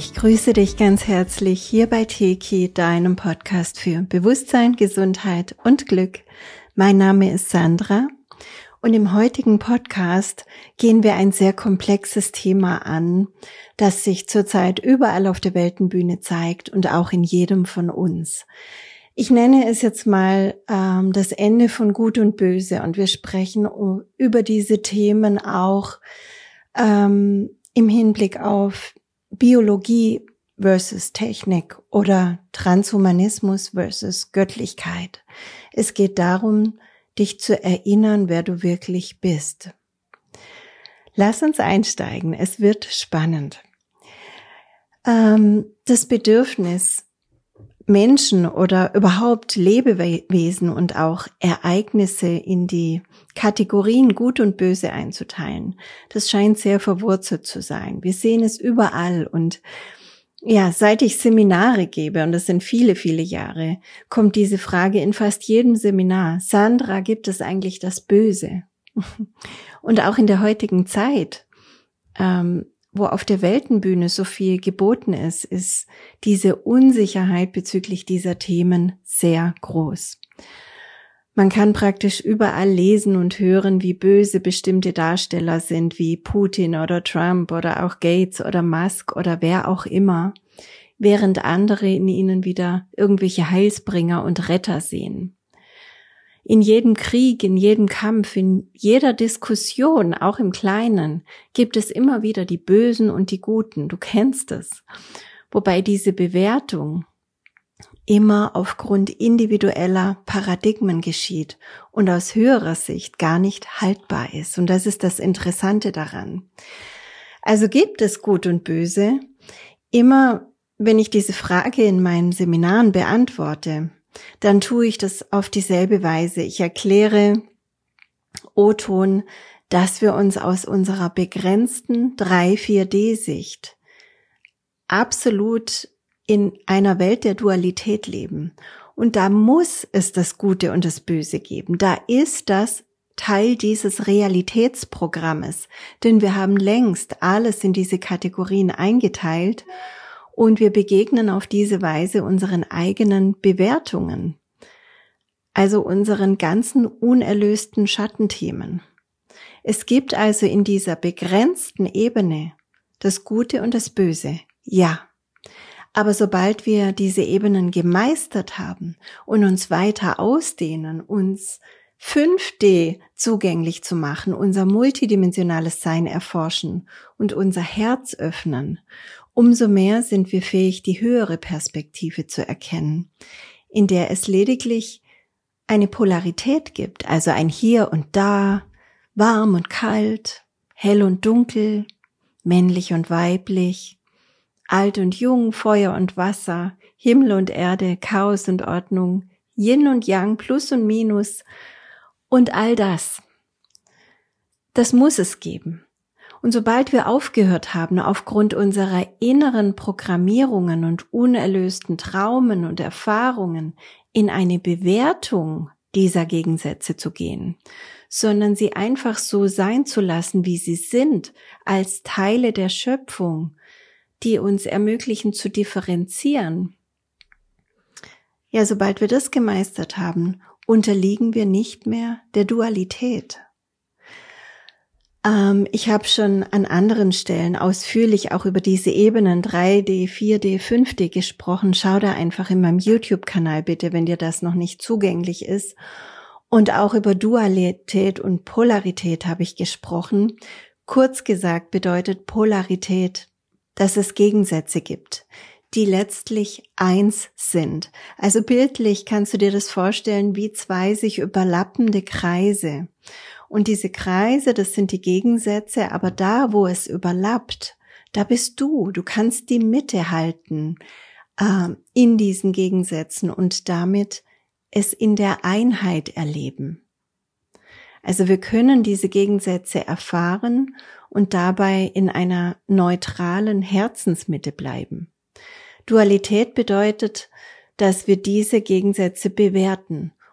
Ich grüße dich ganz herzlich hier bei Teki, deinem Podcast für Bewusstsein, Gesundheit und Glück. Mein Name ist Sandra und im heutigen Podcast gehen wir ein sehr komplexes Thema an, das sich zurzeit überall auf der Weltenbühne zeigt und auch in jedem von uns. Ich nenne es jetzt mal das Ende von Gut und Böse und wir sprechen über diese Themen auch im Hinblick auf Biologie versus Technik oder Transhumanismus versus Göttlichkeit. Es geht darum, dich zu erinnern, wer du wirklich bist. Lass uns einsteigen, es wird spannend. Das Bedürfnis, Menschen oder überhaupt Lebewesen und auch Ereignisse in die Kategorien Gut und Böse einzuteilen, das scheint sehr verwurzelt zu sein. Wir sehen es überall und ja, seit ich Seminare gebe, und das sind viele, viele Jahre, kommt diese Frage in fast jedem Seminar. Sandra, gibt es eigentlich das Böse? Und auch in der heutigen Zeit, wo auf der Weltenbühne so viel geboten ist diese Unsicherheit bezüglich dieser Themen sehr groß. Man kann praktisch überall lesen und hören, wie böse bestimmte Darsteller sind, wie Putin oder Trump oder auch Gates oder Musk oder wer auch immer, während andere in ihnen wieder irgendwelche Heilsbringer und Retter sehen. In jedem Krieg, in jedem Kampf, in jeder Diskussion, auch im Kleinen, gibt es immer wieder die Bösen und die Guten. Du kennst es. Wobei diese Bewertung immer aufgrund individueller Paradigmen geschieht und aus höherer Sicht gar nicht haltbar ist. Und das ist das Interessante daran. Also gibt es Gut und Böse? Immer, wenn ich diese Frage in meinen Seminaren beantworte, dann tue ich das auf dieselbe Weise. Ich erkläre O-Ton, dass wir uns aus unserer begrenzten 3-4D-Sicht absolut in einer Welt der Dualität leben. Und da muss es das Gute und das Böse geben. Da ist das Teil dieses Realitätsprogrammes. Denn wir haben längst alles in diese Kategorien eingeteilt und wir begegnen auf diese Weise unseren eigenen Bewertungen. Also unseren ganzen unerlösten Schattenthemen. Es gibt also in dieser begrenzten Ebene das Gute und das Böse. Ja. Aber sobald wir diese Ebenen gemeistert haben und uns weiter ausdehnen, uns 5D zugänglich zu machen, unser multidimensionales Sein erforschen und unser Herz öffnen, umso mehr sind wir fähig, die höhere Perspektive zu erkennen, in der es lediglich eine Polarität gibt, also ein Hier und Da, warm und kalt, hell und dunkel, männlich und weiblich, alt und jung, Feuer und Wasser, Himmel und Erde, Chaos und Ordnung, Yin und Yang, Plus und Minus und all das. Das muss es geben. Und sobald wir aufgehört haben, aufgrund unserer inneren Programmierungen und unerlösten Traumen und Erfahrungen in eine Bewertung dieser Gegensätze zu gehen, sondern sie einfach so sein zu lassen, wie sie sind, als Teile der Schöpfung, die uns ermöglichen zu differenzieren. Ja, sobald wir das gemeistert haben, unterliegen wir nicht mehr der Dualität. Ich habe schon an anderen Stellen ausführlich auch über diese Ebenen 3D, 4D, 5D gesprochen. Schau da einfach in meinem YouTube-Kanal bitte, wenn dir das noch nicht zugänglich ist. Und auch über Dualität und Polarität habe ich gesprochen. Kurz gesagt bedeutet Polarität, dass es Gegensätze gibt, die letztlich eins sind. Also bildlich kannst du dir das vorstellen wie zwei sich überlappende Kreise. Und diese Kreise, das sind die Gegensätze, aber da, wo es überlappt, da bist du. Du kannst die Mitte halten in diesen Gegensätzen und damit es in der Einheit erleben. Also wir können diese Gegensätze erfahren und dabei in einer neutralen Herzensmitte bleiben. Dualität bedeutet, dass wir diese Gegensätze bewerten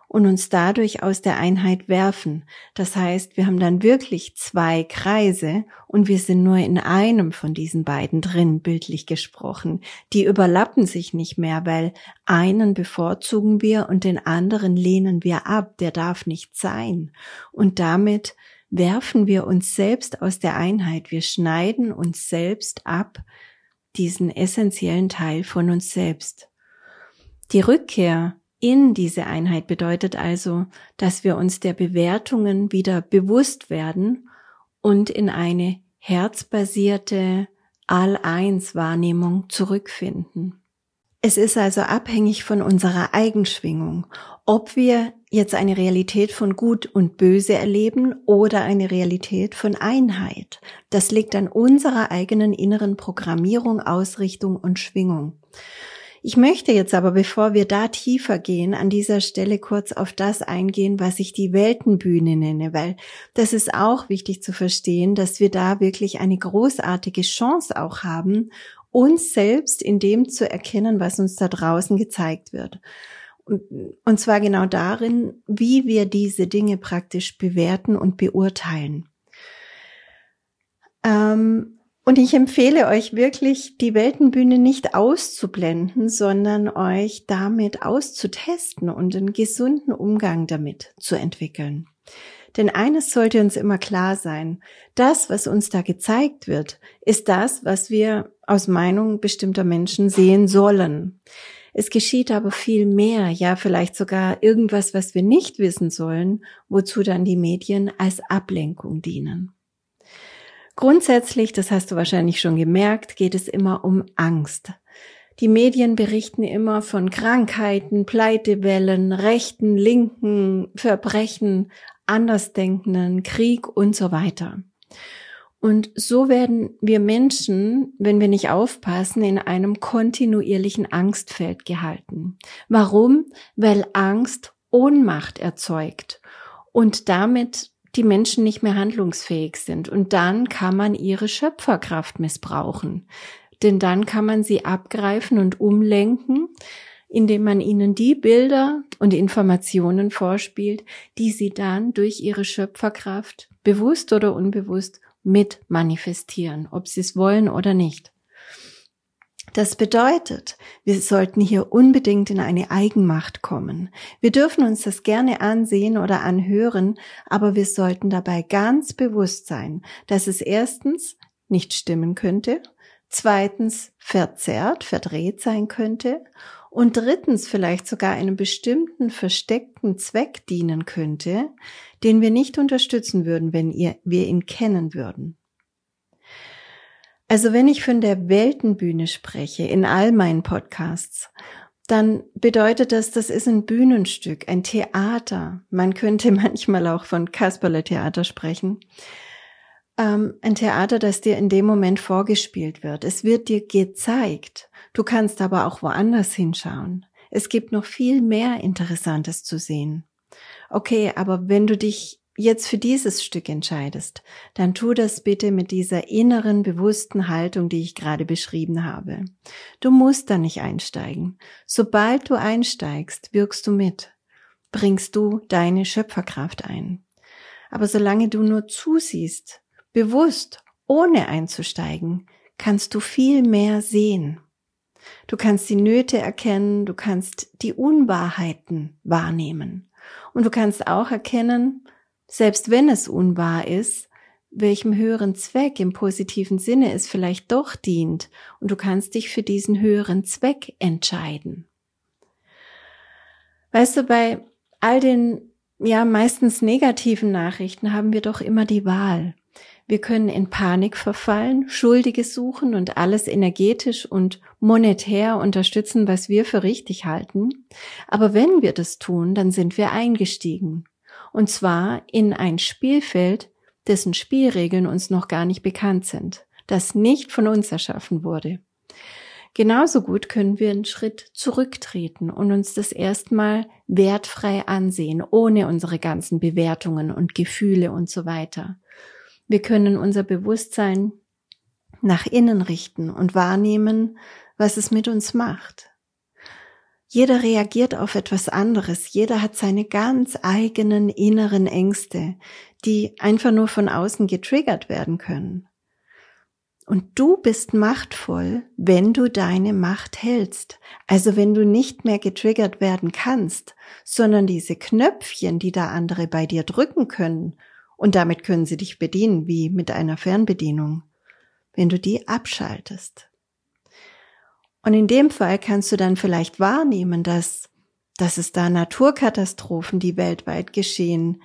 und uns dadurch aus der Einheit werfen. Das heißt, wir haben dann wirklich 2 Kreise und wir sind nur in einem von diesen beiden drin, bildlich gesprochen. Die überlappen sich nicht mehr, weil einen bevorzugen wir und den anderen lehnen wir ab. Der darf nicht sein. Und damit werfen wir uns selbst aus der Einheit. Wir schneiden uns selbst ab, diesen essentiellen Teil von uns selbst. Die Rückkehr in diese Einheit bedeutet also, dass wir uns der Bewertungen wieder bewusst werden und in eine herzbasierte All-Eins-Wahrnehmung zurückfinden. Es ist also abhängig von unserer Eigenschwingung, ob wir jetzt eine Realität von Gut und Böse erleben oder eine Realität von Einheit. Das liegt an unserer eigenen inneren Programmierung, Ausrichtung und Schwingung. Ich möchte jetzt aber, bevor wir da tiefer gehen, an dieser Stelle kurz auf das eingehen, was ich die Weltenbühne nenne, weil das ist auch wichtig zu verstehen, dass wir da wirklich eine großartige Chance auch haben, uns selbst in dem zu erkennen, was uns da draußen gezeigt wird. Und zwar genau darin, wie wir diese Dinge praktisch bewerten und beurteilen. Und ich empfehle euch wirklich, die Weltenbühne nicht auszublenden, sondern euch damit auszutesten und einen gesunden Umgang damit zu entwickeln. Denn eines sollte uns immer klar sein: Das, was uns da gezeigt wird, ist das, was wir aus Meinung bestimmter Menschen sehen sollen. Es geschieht aber viel mehr, ja vielleicht sogar irgendwas, was wir nicht wissen sollen, wozu dann die Medien als Ablenkung dienen. Grundsätzlich, das hast du wahrscheinlich schon gemerkt, geht es immer um Angst. Die Medien berichten immer von Krankheiten, Pleitewellen, rechten, linken Verbrechen, Andersdenkenden, Krieg und so weiter. Und so werden wir Menschen, wenn wir nicht aufpassen, in einem kontinuierlichen Angstfeld gehalten. Warum? Weil Angst Ohnmacht erzeugt und damit die Menschen nicht mehr handlungsfähig sind. Und dann kann man ihre Schöpferkraft missbrauchen. Denn dann kann man sie abgreifen und umlenken, indem man ihnen die Bilder und Informationen vorspielt, die sie dann durch ihre Schöpferkraft, bewusst oder unbewusst, mit manifestieren, ob sie es wollen oder nicht. Das bedeutet, wir sollten hier unbedingt in eine Eigenmacht kommen. Wir dürfen uns das gerne ansehen oder anhören, aber wir sollten dabei ganz bewusst sein, dass es erstens nicht stimmen könnte, zweitens verzerrt, verdreht sein könnte und drittens vielleicht sogar einem bestimmten versteckten Zweck dienen könnte, den wir nicht unterstützen würden, wenn wir ihn kennen würden. Also wenn ich von der Weltenbühne spreche, in all meinen Podcasts, dann bedeutet das ist ein Bühnenstück, ein Theater. Man könnte manchmal auch von Kasperle-Theater sprechen. Ein Theater, das dir in dem Moment vorgespielt wird. Es wird dir gezeigt. Du kannst aber auch woanders hinschauen. Es gibt noch viel mehr Interessantes zu sehen. Okay, aber wenn du dich jetzt für dieses Stück entscheidest, dann tu das bitte mit dieser inneren, bewussten Haltung, die ich gerade beschrieben habe. Du musst da nicht einsteigen. Sobald du einsteigst, wirkst du mit, bringst du deine Schöpferkraft ein. Aber solange du nur zusiehst, bewusst, ohne einzusteigen, kannst du viel mehr sehen. Du kannst die Nöte erkennen, du kannst die Unwahrheiten wahrnehmen. Und du kannst auch erkennen, selbst wenn es unwahr ist, welchem höheren Zweck im positiven Sinne es vielleicht doch dient. Und du kannst dich für diesen höheren Zweck entscheiden. Weißt du, bei all den meistens negativen Nachrichten haben wir doch immer die Wahl. Wir können in Panik verfallen, Schuldige suchen und alles energetisch und monetär unterstützen, was wir für richtig halten. Aber wenn wir das tun, dann sind wir eingestiegen. Und zwar in ein Spielfeld, dessen Spielregeln uns noch gar nicht bekannt sind, das nicht von uns erschaffen wurde. Genauso gut können wir einen Schritt zurücktreten und uns das erstmal wertfrei ansehen, ohne unsere ganzen Bewertungen und Gefühle und so weiter. Wir können unser Bewusstsein nach innen richten und wahrnehmen, was es mit uns macht. Jeder reagiert auf etwas anderes. Jeder hat seine ganz eigenen inneren Ängste, die einfach nur von außen getriggert werden können. Und du bist machtvoll, wenn du deine Macht hältst. Also wenn du nicht mehr getriggert werden kannst, sondern diese Knöpfchen, die da andere bei dir drücken können, und damit können sie dich bedienen, wie mit einer Fernbedienung, wenn du die abschaltest. Und in dem Fall kannst du dann vielleicht wahrnehmen, dass es da Naturkatastrophen, die weltweit geschehen,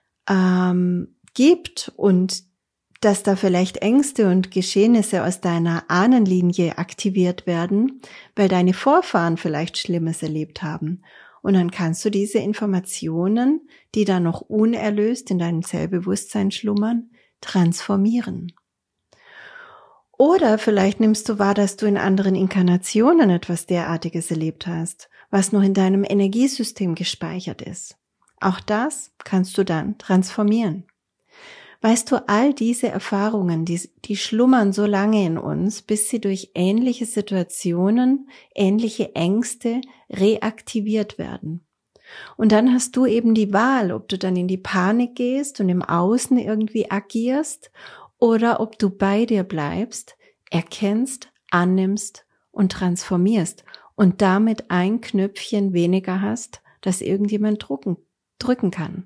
gibt und dass da vielleicht Ängste und Geschehnisse aus deiner Ahnenlinie aktiviert werden, weil deine Vorfahren vielleicht Schlimmes erlebt haben. Und dann kannst du diese Informationen, die da noch unerlöst in deinem Zellbewusstsein schlummern, transformieren. Oder vielleicht nimmst du wahr, dass du in anderen Inkarnationen etwas derartiges erlebt hast, was noch in deinem Energiesystem gespeichert ist. Auch das kannst du dann transformieren. Weißt du, all diese Erfahrungen, die schlummern so lange in uns, bis sie durch ähnliche Situationen, ähnliche Ängste reaktiviert werden. Und dann hast du eben die Wahl, ob du dann in die Panik gehst und im Außen irgendwie agierst oder ob du bei dir bleibst, erkennst, annimmst und transformierst und damit ein Knöpfchen weniger hast, das irgendjemand drücken kann.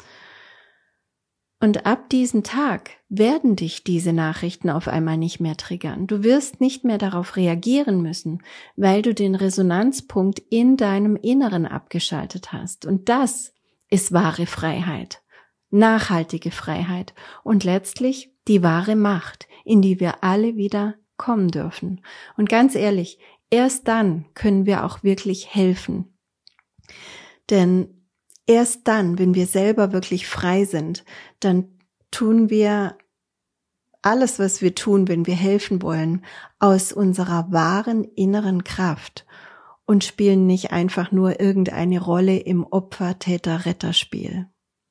Und ab diesem Tag werden dich diese Nachrichten auf einmal nicht mehr triggern. Du wirst nicht mehr darauf reagieren müssen, weil du den Resonanzpunkt in deinem Inneren abgeschaltet hast. Und das ist wahre Freiheit, nachhaltige Freiheit und letztlich die wahre Macht, in die wir alle wieder kommen dürfen. Und ganz ehrlich, erst dann können wir auch wirklich helfen. Denn erst dann, wenn wir selber wirklich frei sind, dann tun wir alles, was wir tun, wenn wir helfen wollen, aus unserer wahren inneren Kraft und spielen nicht einfach nur irgendeine Rolle im Opfer-Täter-Retter-Spiel.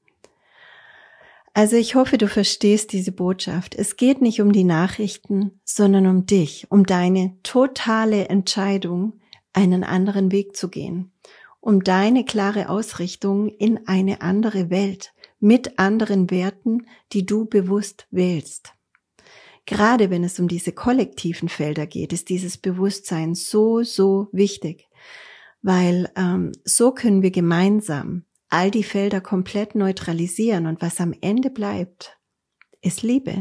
Also ich hoffe, du verstehst diese Botschaft. Es geht nicht um die Nachrichten, sondern um dich, um deine totale Entscheidung, einen anderen Weg zu gehen, um deine klare Ausrichtung in eine andere Welt mit anderen Werten, die du bewusst wählst. Gerade wenn es um diese kollektiven Felder geht, ist dieses Bewusstsein so, so wichtig, weil so können wir gemeinsam all die Felder komplett neutralisieren und was am Ende bleibt, ist Liebe.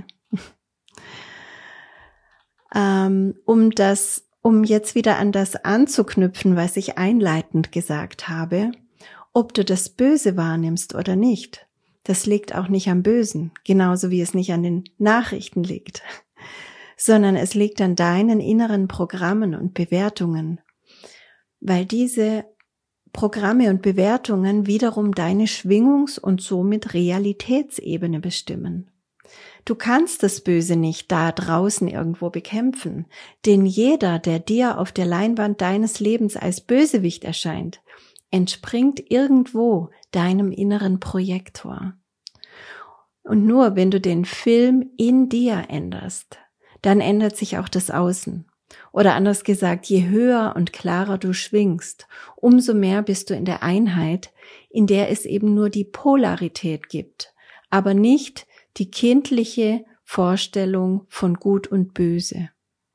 Um jetzt wieder an das anzuknüpfen, was ich einleitend gesagt habe, ob du das Böse wahrnimmst oder nicht, das liegt auch nicht am Bösen, genauso wie es nicht an den Nachrichten liegt, sondern es liegt an deinen inneren Programmen und Bewertungen, weil diese Programme und Bewertungen wiederum deine Schwingungs- und somit Realitätsebene bestimmen. Du kannst das Böse nicht da draußen irgendwo bekämpfen, denn jeder, der dir auf der Leinwand deines Lebens als Bösewicht erscheint, entspringt irgendwo deinem inneren Projektor. Und nur wenn du den Film in dir änderst, dann ändert sich auch das Außen. Oder anders gesagt, je höher und klarer du schwingst, umso mehr bist du in der Einheit, in der es eben nur die Polarität gibt, aber nicht die kindliche Vorstellung von Gut und Böse.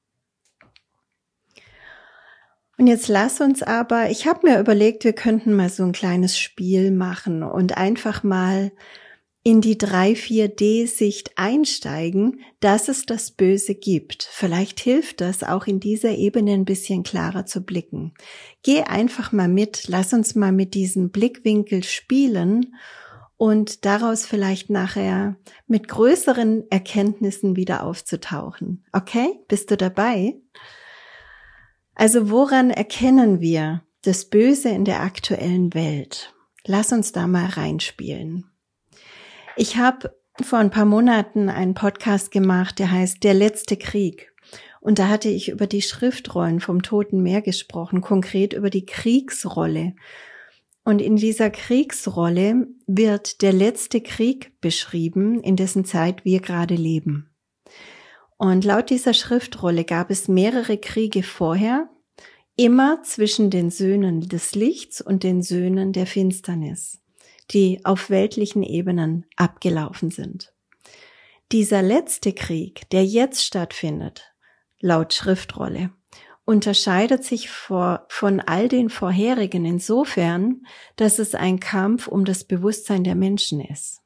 Und jetzt lass uns aber, ich habe mir überlegt, wir könnten mal so ein kleines Spiel machen und einfach mal in die 3-4D-Sicht einsteigen, dass es das Böse gibt. Vielleicht hilft das auch in dieser Ebene ein bisschen klarer zu blicken. Geh einfach mal mit, lass uns mal mit diesem Blickwinkel spielen und daraus vielleicht nachher mit größeren Erkenntnissen wieder aufzutauchen. Okay, bist du dabei? Also woran erkennen wir das Böse in der aktuellen Welt? Lass uns da mal reinspielen. Ich habe vor ein paar Monaten einen Podcast gemacht, der heißt Der letzte Krieg. Und da hatte ich über die Schriftrollen vom Toten Meer gesprochen, konkret über die Kriegsrolle. Und in dieser Kriegsrolle wird der letzte Krieg beschrieben, in dessen Zeit wir gerade leben. Und laut dieser Schriftrolle gab es mehrere Kriege vorher, immer zwischen den Söhnen des Lichts und den Söhnen der Finsternis, die auf weltlichen Ebenen abgelaufen sind. Dieser letzte Krieg, der jetzt stattfindet, laut Schriftrolle, unterscheidet sich von all den vorherigen insofern, dass es ein Kampf um das Bewusstsein der Menschen ist.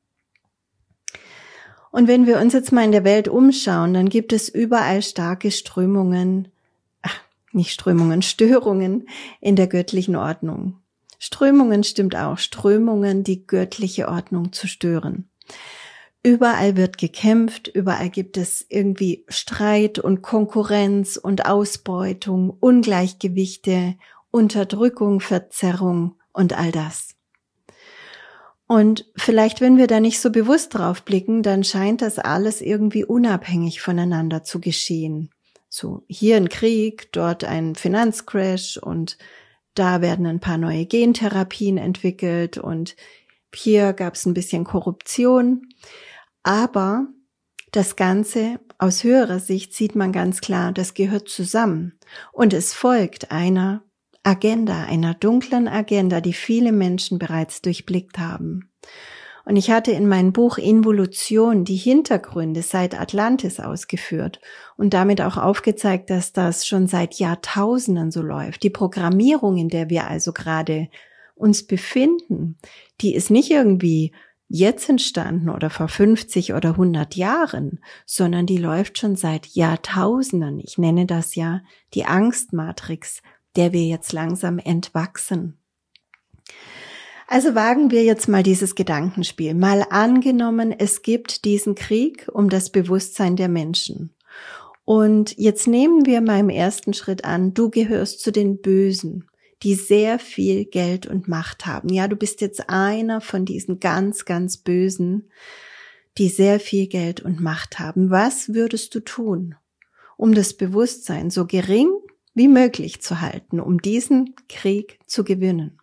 Und wenn wir uns jetzt mal in der Welt umschauen, dann gibt es überall starke Störungen in der göttlichen Ordnung. Strömungen stimmt auch, Strömungen, die göttliche Ordnung zu stören. Überall wird gekämpft, überall gibt es irgendwie Streit und Konkurrenz und Ausbeutung, Ungleichgewichte, Unterdrückung, Verzerrung und all das. Und vielleicht, wenn wir da nicht so bewusst drauf blicken, dann scheint das alles irgendwie unabhängig voneinander zu geschehen. So, hier ein Krieg, dort ein Finanzcrash und da werden ein paar neue Gentherapien entwickelt und hier gab es ein bisschen Korruption. Aber das Ganze aus höherer Sicht sieht man ganz klar, das gehört zusammen. Und es folgt einer Agenda, einer dunklen Agenda, die viele Menschen bereits durchblickt haben. Und ich hatte in meinem Buch Involution die Hintergründe seit Atlantis ausgeführt und damit auch aufgezeigt, dass das schon seit Jahrtausenden so läuft. Die Programmierung, in der wir also gerade uns befinden, die ist nicht irgendwie jetzt entstanden oder vor 50 oder 100 Jahren, sondern die läuft schon seit Jahrtausenden. Ich nenne das ja die Angstmatrix, der wir jetzt langsam entwachsen. Also wagen wir jetzt mal dieses Gedankenspiel. Mal angenommen, es gibt diesen Krieg um das Bewusstsein der Menschen. Und jetzt nehmen wir mal im ersten Schritt an, du gehörst zu den Bösen, die sehr viel Geld und Macht haben. Ja, du bist jetzt einer von diesen ganz, ganz Bösen, die sehr viel Geld und Macht haben. Was würdest du tun, um das Bewusstsein so gering wie möglich zu halten, um diesen Krieg zu gewinnen?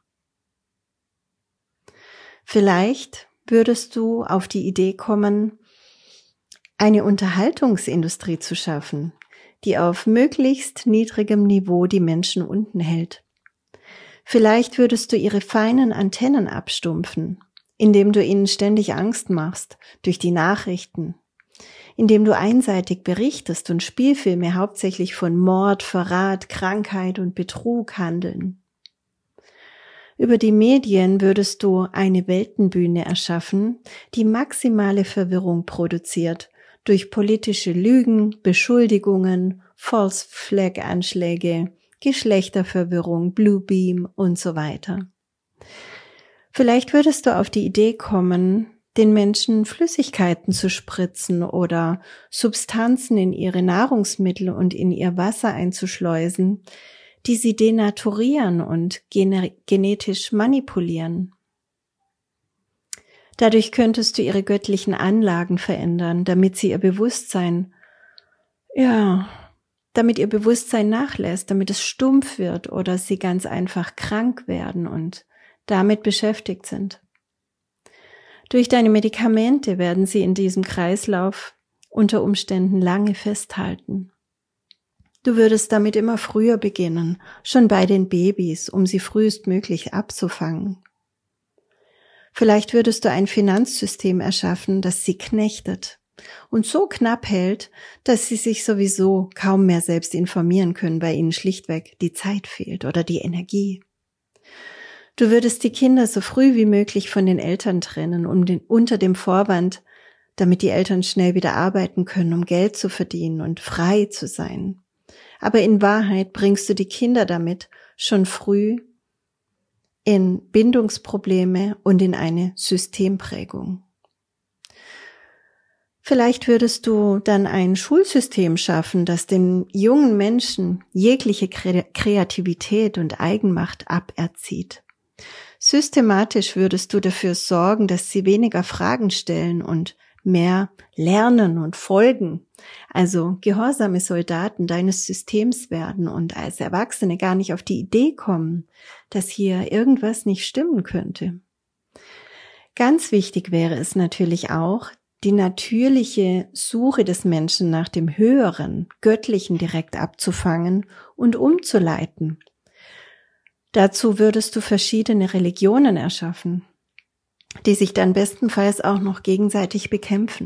Vielleicht würdest du auf die Idee kommen, eine Unterhaltungsindustrie zu schaffen, die auf möglichst niedrigem Niveau die Menschen unten hält. Vielleicht würdest du ihre feinen Antennen abstumpfen, indem du ihnen ständig Angst machst durch die Nachrichten, indem du einseitig berichtest und Spielfilme hauptsächlich von Mord, Verrat, Krankheit und Betrug handeln. Über die Medien würdest du eine Weltenbühne erschaffen, die maximale Verwirrung produziert durch politische Lügen, Beschuldigungen, False Flag Anschläge, Geschlechterverwirrung, Blue Beam und so weiter. Vielleicht würdest du auf die Idee kommen, den Menschen Flüssigkeiten zu spritzen oder Substanzen in ihre Nahrungsmittel und in ihr Wasser einzuschleusen, die sie denaturieren und genetisch manipulieren. Dadurch könntest du ihre göttlichen Anlagen verändern, damit ihr Bewusstsein nachlässt, damit es stumpf wird oder sie ganz einfach krank werden und damit beschäftigt sind. Durch deine Medikamente werden sie in diesem Kreislauf unter Umständen lange festhalten. Du würdest damit immer früher beginnen, schon bei den Babys, um sie frühestmöglich abzufangen. Vielleicht würdest du ein Finanzsystem erschaffen, das sie knechtet und so knapp hält, dass sie sich sowieso kaum mehr selbst informieren können, weil ihnen schlichtweg die Zeit fehlt oder die Energie. Du würdest die Kinder so früh wie möglich von den Eltern trennen, unter dem Vorwand, damit die Eltern schnell wieder arbeiten können, um Geld zu verdienen und frei zu sein. Aber in Wahrheit bringst du die Kinder damit schon früh in Bindungsprobleme und in eine Systemprägung. Vielleicht würdest du dann ein Schulsystem schaffen, das den jungen Menschen jegliche Kreativität und Eigenmacht aberzieht. Systematisch würdest du dafür sorgen, dass sie weniger Fragen stellen und mehr lernen und folgen, also gehorsame Soldaten deines Systems werden und als Erwachsene gar nicht auf die Idee kommen, dass hier irgendwas nicht stimmen könnte. Ganz wichtig wäre es natürlich auch, die natürliche Suche des Menschen nach dem Höheren, Göttlichen direkt abzufangen und umzuleiten. Dazu würdest du verschiedene Religionen erschaffen, die sich dann bestenfalls auch noch gegenseitig bekämpfen.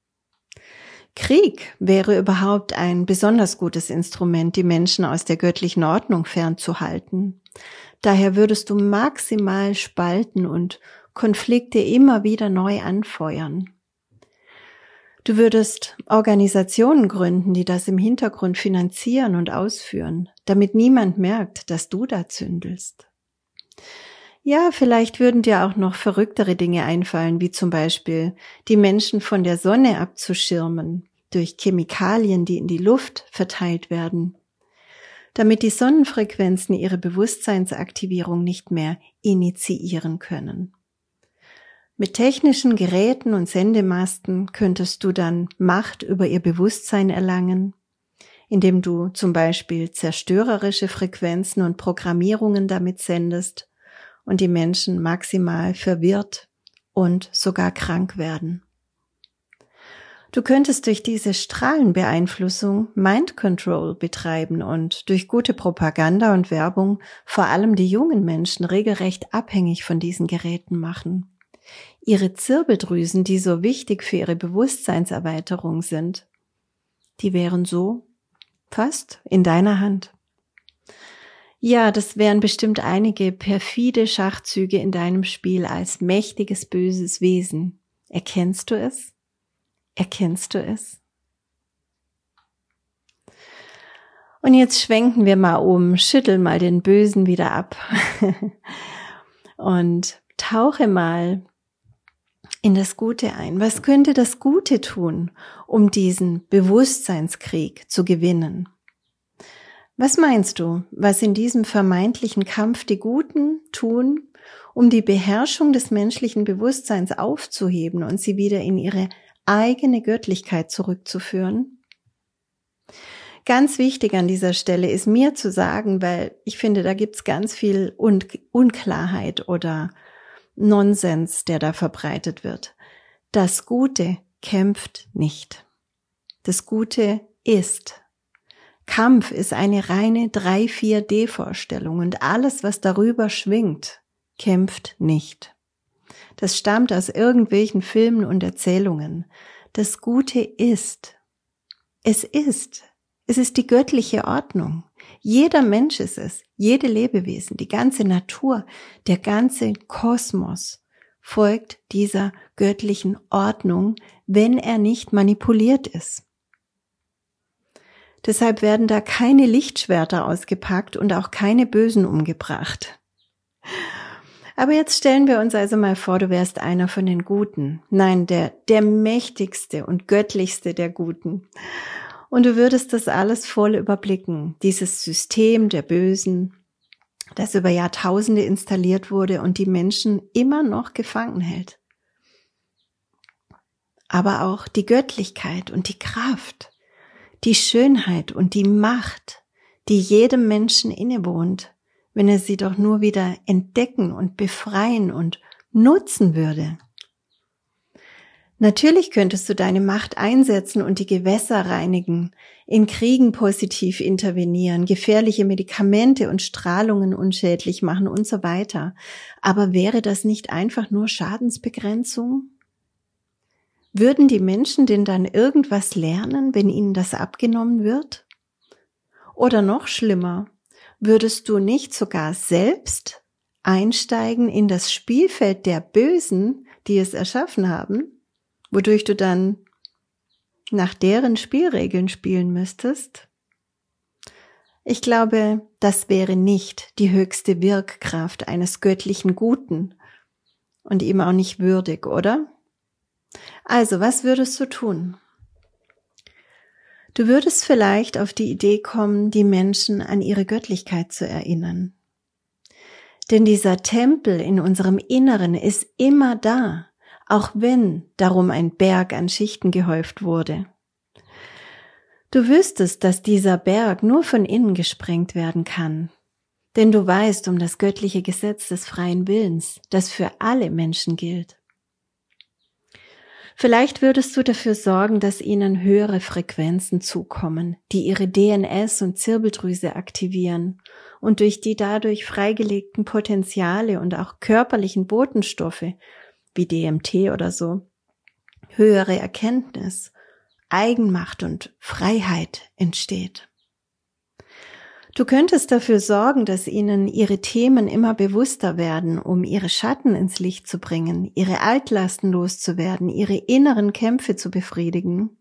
Krieg wäre überhaupt ein besonders gutes Instrument, die Menschen aus der göttlichen Ordnung fernzuhalten. Daher würdest du maximal spalten und Konflikte immer wieder neu anfeuern. Du würdest Organisationen gründen, die das im Hintergrund finanzieren und ausführen, damit niemand merkt, dass du da zündelst. Ja, vielleicht würden dir auch noch verrücktere Dinge einfallen, wie zum Beispiel die Menschen von der Sonne abzuschirmen durch Chemikalien, die in die Luft verteilt werden, damit die Sonnenfrequenzen ihre Bewusstseinsaktivierung nicht mehr initiieren können. Mit technischen Geräten und Sendemasten könntest du dann Macht über ihr Bewusstsein erlangen, indem du zum Beispiel zerstörerische Frequenzen und Programmierungen damit sendest und die Menschen maximal verwirrt und sogar krank werden. Du könntest durch diese Strahlenbeeinflussung Mind Control betreiben und durch gute Propaganda und Werbung vor allem die jungen Menschen regelrecht abhängig von diesen Geräten machen. Ihre Zirbeldrüsen, die so wichtig für ihre Bewusstseinserweiterung sind, die wären so fast in deiner Hand. Ja, das wären bestimmt einige perfide Schachzüge in deinem Spiel als mächtiges, böses Wesen. Erkennst du es? Erkennst du es? Und jetzt schwenken wir mal um, schüttel mal den Bösen wieder ab und tauche mal in das Gute ein. Was könnte das Gute tun, um diesen Bewusstseinskrieg zu gewinnen? Was meinst du, was in diesem vermeintlichen Kampf die Guten tun, um die Beherrschung des menschlichen Bewusstseins aufzuheben und sie wieder in ihre eigene Göttlichkeit zurückzuführen? Ganz wichtig an dieser Stelle ist mir zu sagen, weil ich finde, da gibt's ganz viel Unklarheit oder Nonsens, der da verbreitet wird. Das Gute kämpft nicht. Das Gute ist. Kampf ist eine reine 3-4D-Vorstellung und alles, was darüber schwingt, kämpft nicht. Das stammt aus irgendwelchen Filmen und Erzählungen. Das Gute ist. Es ist. Es ist die göttliche Ordnung. Jeder Mensch ist es, jede Lebewesen, die ganze Natur, der ganze Kosmos folgt dieser göttlichen Ordnung, wenn er nicht manipuliert ist. Deshalb werden da keine Lichtschwerter ausgepackt und auch keine Bösen umgebracht. Aber jetzt stellen wir uns also mal vor, du wärst einer von den Guten. Nein, der mächtigste und göttlichste der Guten. Und du würdest das alles voll überblicken. Dieses System der Bösen, das über Jahrtausende installiert wurde und die Menschen immer noch gefangen hält. Aber auch die Göttlichkeit und die Kraft, die Schönheit und die Macht, die jedem Menschen innewohnt, wenn er sie doch nur wieder entdecken und befreien und nutzen würde. Natürlich könntest du deine Macht einsetzen und die Gewässer reinigen, in Kriegen positiv intervenieren, gefährliche Medikamente und Strahlungen unschädlich machen und so weiter. Aber wäre das nicht einfach nur Schadensbegrenzung? Würden die Menschen denn dann irgendwas lernen, wenn ihnen das abgenommen wird? Oder noch schlimmer, würdest du nicht sogar selbst einsteigen in das Spielfeld der Bösen, die es erschaffen haben, wodurch du dann nach deren Spielregeln spielen müsstest? Ich glaube, das wäre nicht die höchste Wirkkraft eines göttlichen Guten und ihm auch nicht würdig, oder? Also, was würdest du tun? Du würdest vielleicht auf die Idee kommen, die Menschen an ihre Göttlichkeit zu erinnern. Denn dieser Tempel in unserem Inneren ist immer da, auch wenn darum ein Berg an Schichten gehäuft wurde. Du wüsstest, dass dieser Berg nur von innen gesprengt werden kann, denn du weißt um das göttliche Gesetz des freien Willens, das für alle Menschen gilt. Vielleicht würdest du dafür sorgen, dass ihnen höhere Frequenzen zukommen, die ihre DNS und Zirbeldrüse aktivieren und durch die dadurch freigelegten Potenziale und auch körperlichen Botenstoffe wie DMT oder so höhere Erkenntnis, Eigenmacht und Freiheit entsteht. Du könntest dafür sorgen, dass ihnen ihre Themen immer bewusster werden, um ihre Schatten ins Licht zu bringen, ihre Altlasten loszuwerden, ihre inneren Kämpfe zu befrieden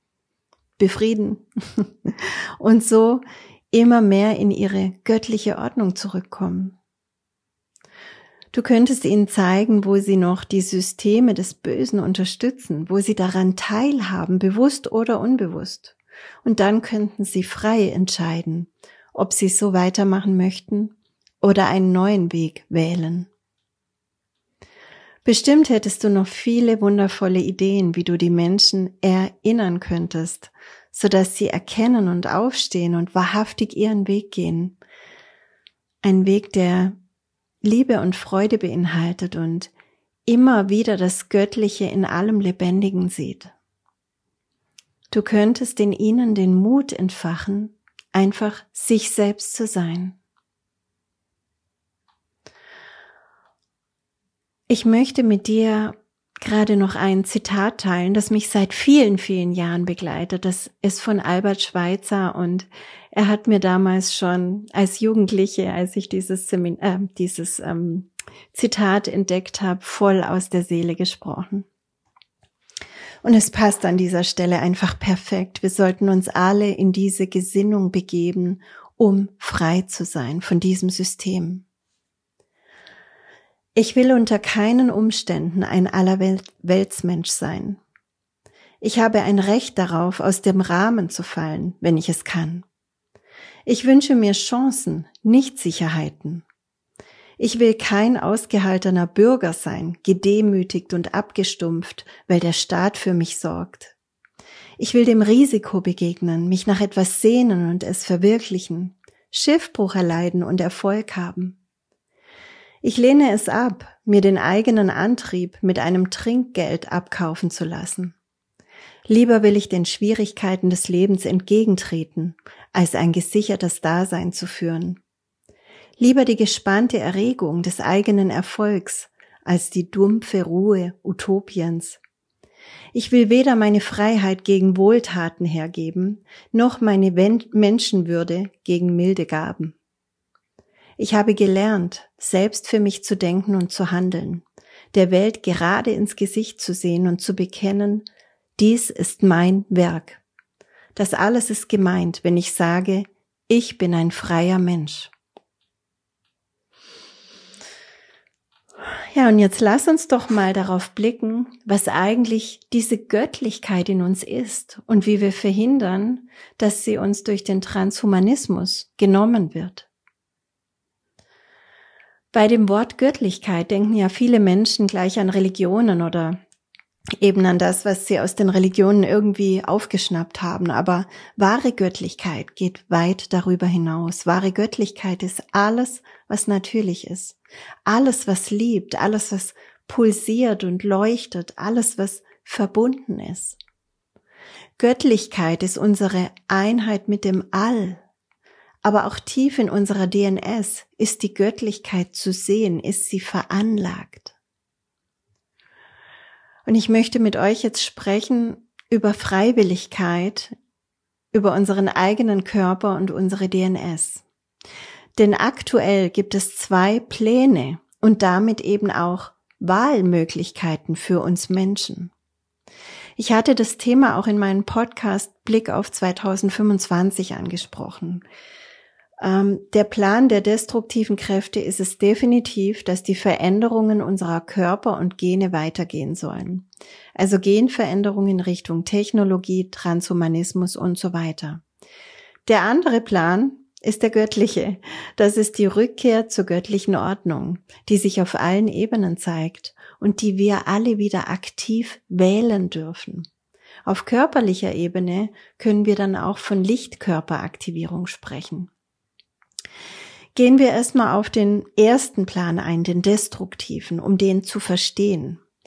und so immer mehr in ihre göttliche Ordnung zurückkommen. Du könntest ihnen zeigen, wo sie noch die Systeme des Bösen unterstützen, wo sie daran teilhaben, bewusst oder unbewusst. Und dann könnten sie frei entscheiden, ob sie so weitermachen möchten oder einen neuen Weg wählen. Bestimmt hättest du noch viele wundervolle Ideen, wie du die Menschen erinnern könntest, sodass sie erkennen und aufstehen und wahrhaftig ihren Weg gehen. Ein Weg, der Liebe und Freude beinhaltet und immer wieder das Göttliche in allem Lebendigen sieht. Du könntest in ihnen den Mut entfachen, einfach sich selbst zu sein. Ich möchte mit dir gerade noch ein Zitat teilen, das mich seit vielen, vielen Jahren begleitet. Das ist von Albert Schweitzer und er hat mir damals schon als Jugendliche, als ich dieses Zitat entdeckt habe, voll aus der Seele gesprochen. Und es passt an dieser Stelle einfach perfekt. Wir sollten uns alle in diese Gesinnung begeben, um frei zu sein von diesem System. Ich will unter keinen Umständen ein Allerweltsmensch sein. Ich habe ein Recht darauf, aus dem Rahmen zu fallen, wenn ich es kann. Ich wünsche mir Chancen, nicht Sicherheiten. Ich will kein ausgehaltener Bürger sein, gedemütigt und abgestumpft, weil der Staat für mich sorgt. Ich will dem Risiko begegnen, mich nach etwas sehnen und es verwirklichen, Schiffbruch erleiden und Erfolg haben. Ich lehne es ab, mir den eigenen Antrieb mit einem Trinkgeld abkaufen zu lassen. Lieber will ich den Schwierigkeiten des Lebens entgegentreten, als ein gesichertes Dasein zu führen. Lieber die gespannte Erregung des eigenen Erfolgs, als die dumpfe Ruhe Utopiens. Ich will weder meine Freiheit gegen Wohltaten hergeben, noch meine Menschenwürde gegen milde Gaben. Ich habe gelernt, selbst für mich zu denken und zu handeln, der Welt gerade ins Gesicht zu sehen und zu bekennen, dies ist mein Werk. Das alles ist gemeint, wenn ich sage, ich bin ein freier Mensch. Ja, und jetzt lass uns doch mal darauf blicken, was eigentlich diese Göttlichkeit in uns ist und wie wir verhindern, dass sie uns durch den Transhumanismus genommen wird. Bei dem Wort Göttlichkeit denken ja viele Menschen gleich an Religionen oder eben an das, was sie aus den Religionen irgendwie aufgeschnappt haben. Aber wahre Göttlichkeit geht weit darüber hinaus. Wahre Göttlichkeit ist alles, was natürlich ist. Alles, was liebt, alles, was pulsiert und leuchtet, alles, was verbunden ist. Göttlichkeit ist unsere Einheit mit dem All. Aber auch tief in unserer DNS ist die Göttlichkeit zu sehen, ist sie veranlagt. Und ich möchte mit euch jetzt sprechen über Freiwilligkeit, über unseren eigenen Körper und unsere DNS. Denn aktuell gibt es 2 Pläne und damit eben auch Wahlmöglichkeiten für uns Menschen. Ich hatte das Thema auch in meinem Podcast Blick auf 2025 angesprochen. Der Plan der destruktiven Kräfte ist es definitiv, dass die Veränderungen unserer Körper und Gene weitergehen sollen. Also Genveränderungen in Richtung Technologie, Transhumanismus und so weiter. Der andere Plan ist der göttliche. Das ist die Rückkehr zur göttlichen Ordnung, die sich auf allen Ebenen zeigt und die wir alle wieder aktiv wählen dürfen. Auf körperlicher Ebene können wir dann auch von Lichtkörperaktivierung sprechen. Gehen wir erstmal auf den ersten Plan ein, den destruktiven, um den zu verstehen.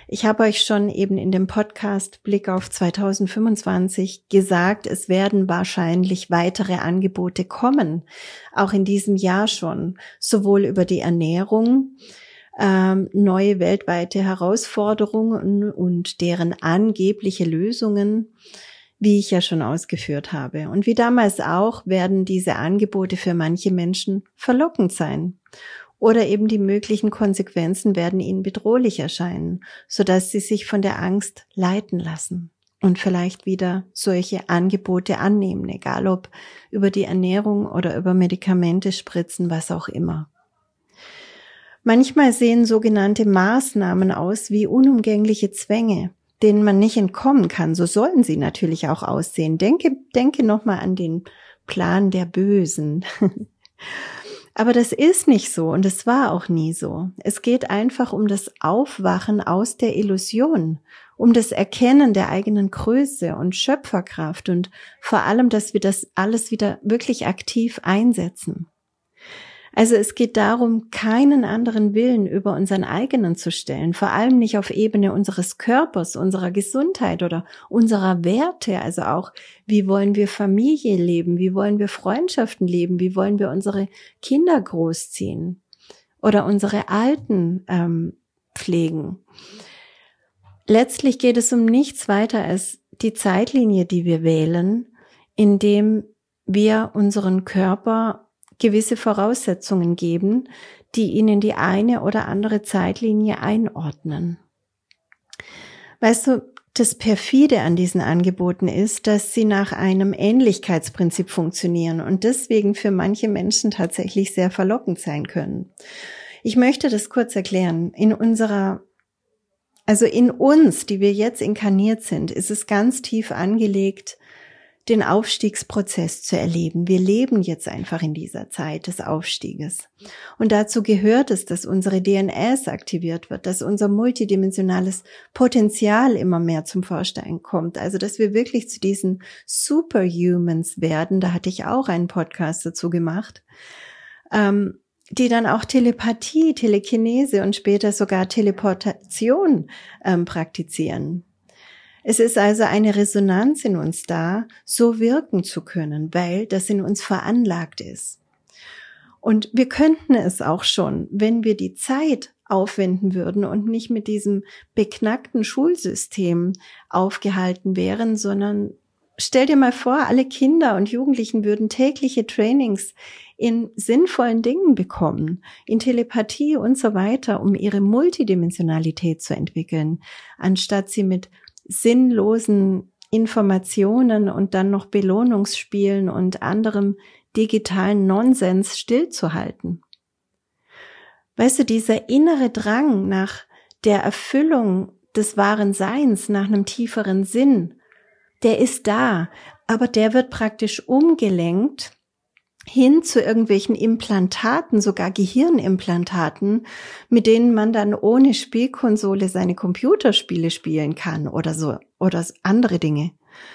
Ich habe euch schon eben in dem Podcast Blick auf 2025 gesagt, es werden wahrscheinlich weitere Angebote kommen, auch in diesem Jahr schon, sowohl über die Ernährung, neue weltweite Herausforderungen und deren angebliche Lösungen, wie ich ja schon ausgeführt habe. Und wie damals auch, werden diese Angebote für manche Menschen verlockend sein. Oder eben die möglichen Konsequenzen werden ihnen bedrohlich erscheinen, sodass sie sich von der Angst leiten lassen und vielleicht wieder solche Angebote annehmen, egal ob über die Ernährung oder über Medikamente, Spritzen, was auch immer. Manchmal sehen sogenannte Maßnahmen aus wie unumgängliche Zwänge, denen man nicht entkommen kann. So sollen sie natürlich auch aussehen. Denke nochmal an den Plan der Bösen. Aber das ist nicht so und es war auch nie so. Es geht einfach um das Aufwachen aus der Illusion, um das Erkennen der eigenen Größe und Schöpferkraft und vor allem, dass wir das alles wieder wirklich aktiv einsetzen. Also es geht darum, keinen anderen Willen über unseren eigenen zu stellen, vor allem nicht auf Ebene unseres Körpers, unserer Gesundheit oder unserer Werte, also auch, wie wollen wir Familie leben, wie wollen wir Freundschaften leben, wie wollen wir unsere Kinder großziehen oder unsere Alten pflegen. Letztlich geht es um nichts weiter als die Zeitlinie, die wir wählen, indem wir unseren Körper gewisse Voraussetzungen geben, die ihnen die eine oder andere Zeitlinie einordnen. Weißt du, das Perfide an diesen Angeboten ist, dass sie nach einem Ähnlichkeitsprinzip funktionieren und deswegen für manche Menschen tatsächlich sehr verlockend sein können. Ich möchte das kurz erklären. In uns, die wir jetzt inkarniert sind, ist es ganz tief angelegt, den Aufstiegsprozess zu erleben. Wir leben jetzt einfach in dieser Zeit des Aufstieges. Und dazu gehört es, dass unsere DNS aktiviert wird, dass unser multidimensionales Potenzial immer mehr zum Vorschein kommt. Also, dass wir wirklich zu diesen Superhumans werden. Da hatte ich auch einen Podcast dazu gemacht, die dann auch Telepathie, Telekinese und später sogar Teleportation praktizieren. Es ist also eine Resonanz in uns da, so wirken zu können, weil das in uns veranlagt ist. Und wir könnten es auch schon, wenn wir die Zeit aufwenden würden und nicht mit diesem beknackten Schulsystem aufgehalten wären, sondern stell dir mal vor, alle Kinder und Jugendlichen würden tägliche Trainings in sinnvollen Dingen bekommen, in Telepathie und so weiter, um ihre Multidimensionalität zu entwickeln, anstatt sie mit sinnlosen Informationen und dann noch Belohnungsspielen und anderem digitalen Nonsens stillzuhalten. Weißt du, dieser innere Drang nach der Erfüllung des wahren Seins, nach einem tieferen Sinn, der ist da, aber der wird praktisch umgelenkt hin zu irgendwelchen Implantaten, sogar Gehirnimplantaten, mit denen man dann ohne Spielkonsole seine Computerspiele spielen kann oder so, oder andere Dinge.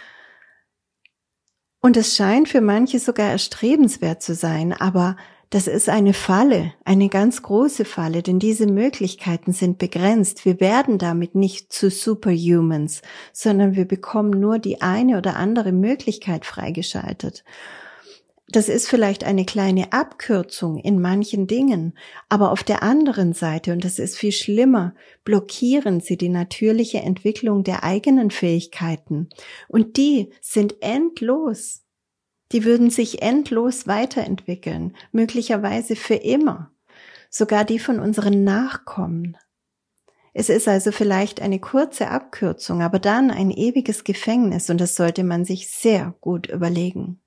Und es scheint für manche sogar erstrebenswert zu sein, aber das ist eine Falle, eine ganz große Falle, denn diese Möglichkeiten sind begrenzt. Wir werden damit nicht zu Superhumans, sondern wir bekommen nur die eine oder andere Möglichkeit freigeschaltet. Das ist vielleicht eine kleine Abkürzung in manchen Dingen, aber auf der anderen Seite, und das ist viel schlimmer, blockieren sie die natürliche Entwicklung der eigenen Fähigkeiten. Und die sind endlos. Die würden sich endlos weiterentwickeln, möglicherweise für immer, sogar die von unseren Nachkommen. Es ist also vielleicht eine kurze Abkürzung, aber dann ein ewiges Gefängnis, und das sollte man sich sehr gut überlegen.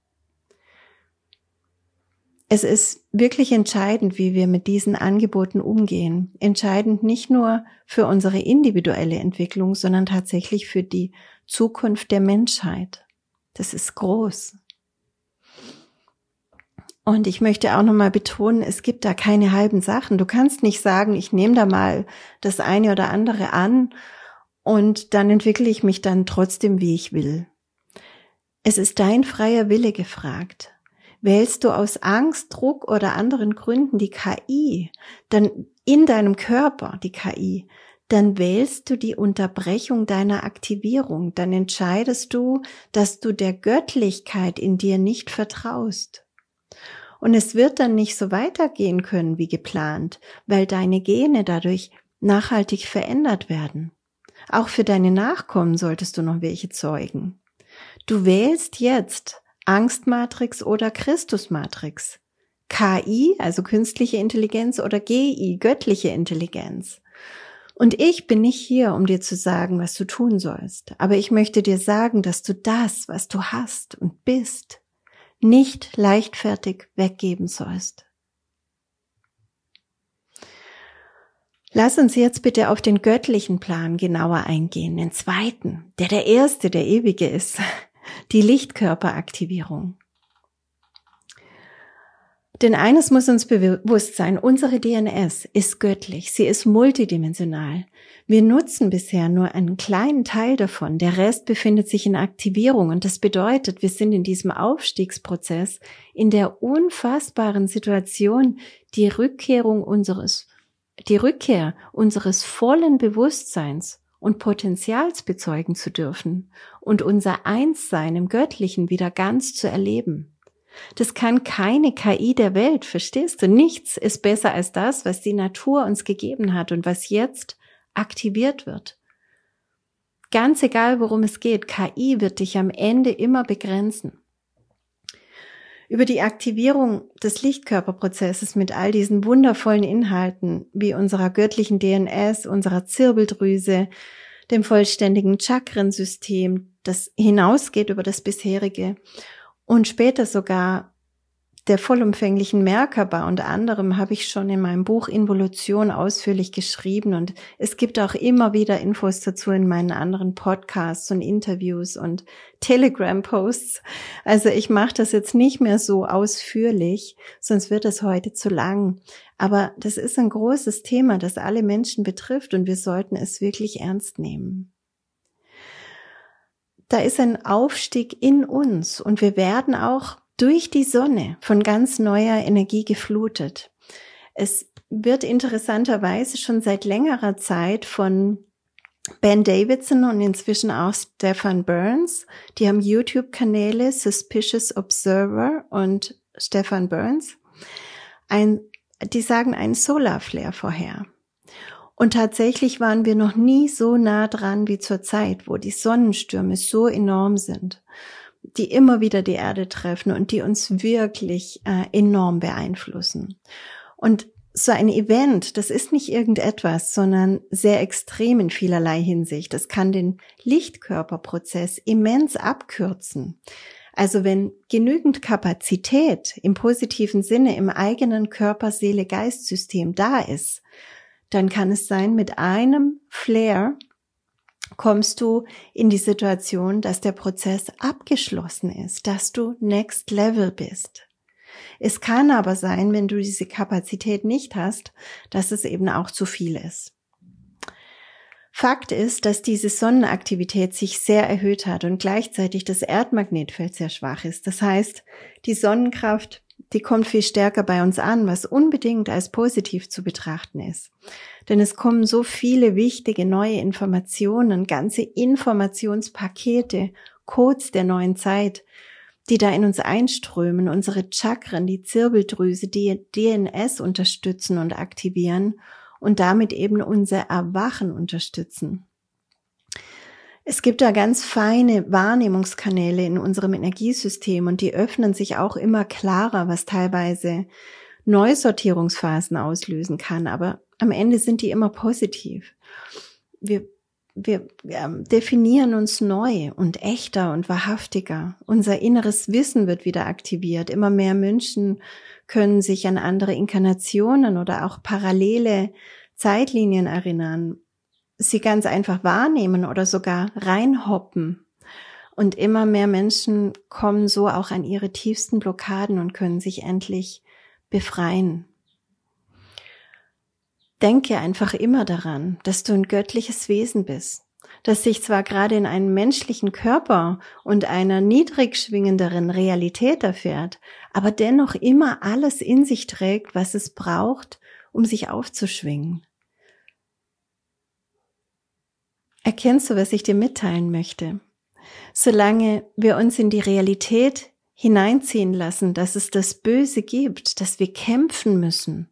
Es ist wirklich entscheidend, wie wir mit diesen Angeboten umgehen. Entscheidend nicht nur für unsere individuelle Entwicklung, sondern tatsächlich für die Zukunft der Menschheit. Das ist groß. Und ich möchte auch nochmal betonen, es gibt da keine halben Sachen. Du kannst nicht sagen, ich nehme da mal das eine oder andere an und dann entwickle ich mich dann trotzdem, wie ich will. Es ist dein freier Wille gefragt. Wählst du aus Angst, Druck oder anderen Gründen die KI, dann in deinem Körper die KI, dann wählst du die Unterbrechung deiner Aktivierung. Dann entscheidest du, dass du der Göttlichkeit in dir nicht vertraust. Und es wird dann nicht so weitergehen können wie geplant, weil deine Gene dadurch nachhaltig verändert werden. Auch für deine Nachkommen solltest du noch welche zeugen. Du wählst jetzt Angstmatrix oder Christusmatrix, KI, also künstliche Intelligenz, oder GI, göttliche Intelligenz. Und ich bin nicht hier, um dir zu sagen, was du tun sollst, aber ich möchte dir sagen, dass du das, was du hast und bist, nicht leichtfertig weggeben sollst. Lass uns jetzt bitte auf den göttlichen Plan genauer eingehen, den zweiten, der erste, der ewige ist, die Lichtkörperaktivierung. Denn eines muss uns bewusst sein, unsere DNS ist göttlich, sie ist multidimensional. Wir nutzen bisher nur einen kleinen Teil davon, der Rest befindet sich in Aktivierung und das bedeutet, wir sind in diesem Aufstiegsprozess in der unfassbaren Situation, die Rückkehr unseres vollen Bewusstseins und Potenzials bezeugen zu dürfen und unser Einssein im Göttlichen wieder ganz zu erleben. Das kann keine KI der Welt, verstehst du? Nichts ist besser als das, was die Natur uns gegeben hat und was jetzt aktiviert wird. Ganz egal, worum es geht, KI wird dich am Ende immer begrenzen. Über die Aktivierung des Lichtkörperprozesses mit all diesen wundervollen Inhalten, wie unserer göttlichen DNS, unserer Zirbeldrüse, dem vollständigen Chakrensystem, das hinausgeht über das bisherige, und später sogar der vollumfänglichen Merkaba unter anderem habe ich schon in meinem Buch Involution ausführlich geschrieben und es gibt auch immer wieder Infos dazu in meinen anderen Podcasts und Interviews und Telegram-Posts. Also ich mache das jetzt nicht mehr so ausführlich, sonst wird es heute zu lang. Aber das ist ein großes Thema, das alle Menschen betrifft und wir sollten es wirklich ernst nehmen. Da ist ein Aufstieg in uns und wir werden auch durch die Sonne von ganz neuer Energie geflutet. Es wird interessanterweise schon seit längerer Zeit von Ben Davidson und inzwischen auch Stefan Burns, die haben YouTube-Kanäle Suspicious Observer und Stefan Burns, die sagen einen Solarflare vorher. Und tatsächlich waren wir noch nie so nah dran wie zur Zeit, wo die Sonnenstürme so enorm sind, die immer wieder die Erde treffen und die uns wirklich enorm beeinflussen. Und so ein Event, das ist nicht irgendetwas, sondern sehr extrem in vielerlei Hinsicht. Es kann den Lichtkörperprozess immens abkürzen. Also wenn genügend Kapazität im positiven Sinne im eigenen Körper-Seele-Geist-System da ist, dann kann es sein, mit einem Flare kommst du in die Situation, dass der Prozess abgeschlossen ist, dass du Next Level bist. Es kann aber sein, wenn du diese Kapazität nicht hast, dass es eben auch zu viel ist. Fakt ist, dass diese Sonnenaktivität sich sehr erhöht hat und gleichzeitig das Erdmagnetfeld sehr schwach ist. Das heißt, die Sonnenkraft, die kommt viel stärker bei uns an, was unbedingt als positiv zu betrachten ist. Denn es kommen so viele wichtige neue Informationen, ganze Informationspakete, Codes der neuen Zeit, die da in uns einströmen, unsere Chakren, die Zirbeldrüse, die DNS unterstützen und aktivieren und damit eben unser Erwachen unterstützen. Es gibt da ganz feine Wahrnehmungskanäle in unserem Energiesystem und die öffnen sich auch immer klarer, was teilweise Neusortierungsphasen auslösen kann, aber am Ende sind die immer positiv. Wir definieren uns neu und echter und wahrhaftiger. Unser inneres Wissen wird wieder aktiviert. Immer mehr Menschen können sich an andere Inkarnationen oder auch parallele Zeitlinien erinnern, sie ganz einfach wahrnehmen oder sogar reinhoppen. Und immer mehr Menschen kommen so auch an ihre tiefsten Blockaden und können sich endlich befreien. Denke einfach immer daran, dass du ein göttliches Wesen bist, das sich zwar gerade in einem menschlichen Körper und einer niedrig schwingenderen Realität erfährt, aber dennoch immer alles in sich trägt, was es braucht, um sich aufzuschwingen. Erkennst du, was ich dir mitteilen möchte? Solange wir uns in die Realität hineinziehen lassen, dass es das Böse gibt, dass wir kämpfen müssen,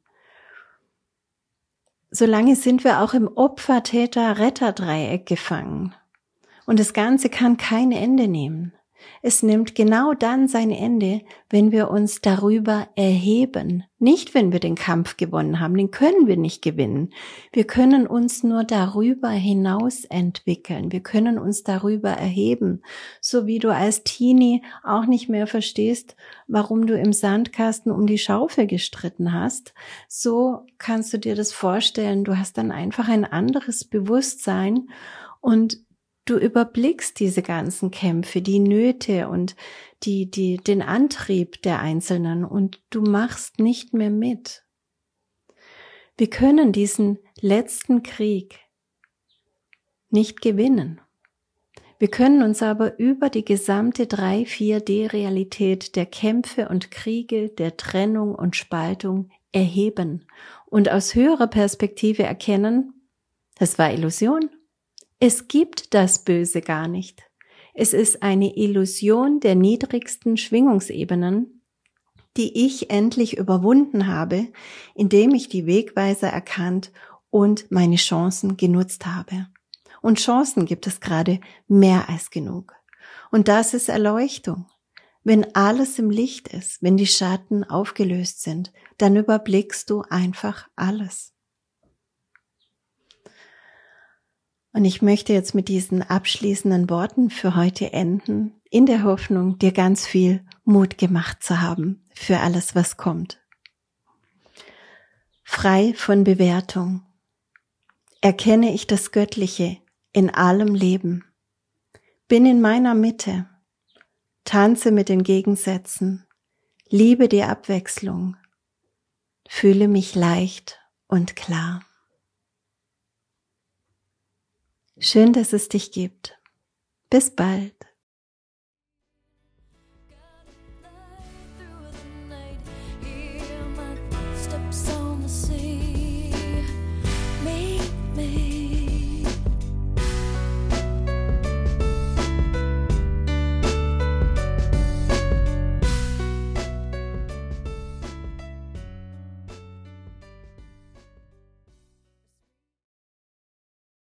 solange sind wir auch im Opfer-Täter-Retter-Dreieck gefangen. Und das Ganze kann kein Ende nehmen. Es nimmt genau dann sein Ende, wenn wir uns darüber erheben. Nicht, wenn wir den Kampf gewonnen haben, den können wir nicht gewinnen. Wir können uns nur darüber hinaus entwickeln. Wir können uns darüber erheben. So wie du als Teenie auch nicht mehr verstehst, warum du im Sandkasten um die Schaufel gestritten hast, so kannst du dir das vorstellen. Du hast dann einfach ein anderes Bewusstsein und du überblickst diese ganzen Kämpfe, die Nöte und den Antrieb der Einzelnen und du machst nicht mehr mit. Wir können diesen letzten Krieg nicht gewinnen. Wir können uns aber über die gesamte 3-4D-Realität der Kämpfe und Kriege, der Trennung und Spaltung erheben und aus höherer Perspektive erkennen, das war Illusion. Es gibt das Böse gar nicht. Es ist eine Illusion der niedrigsten Schwingungsebenen, die ich endlich überwunden habe, indem ich die Wegweiser erkannt und meine Chancen genutzt habe. Und Chancen gibt es gerade mehr als genug. Und das ist Erleuchtung. Wenn alles im Licht ist, wenn die Schatten aufgelöst sind, dann überblickst du einfach alles. Und ich möchte jetzt mit diesen abschließenden Worten für heute enden, in der Hoffnung, dir ganz viel Mut gemacht zu haben für alles, was kommt. Frei von Bewertung erkenne ich das Göttliche in allem Leben, bin in meiner Mitte, tanze mit den Gegensätzen, liebe die Abwechslung, fühle mich leicht und klar. Schön, dass es dich gibt. Bis bald.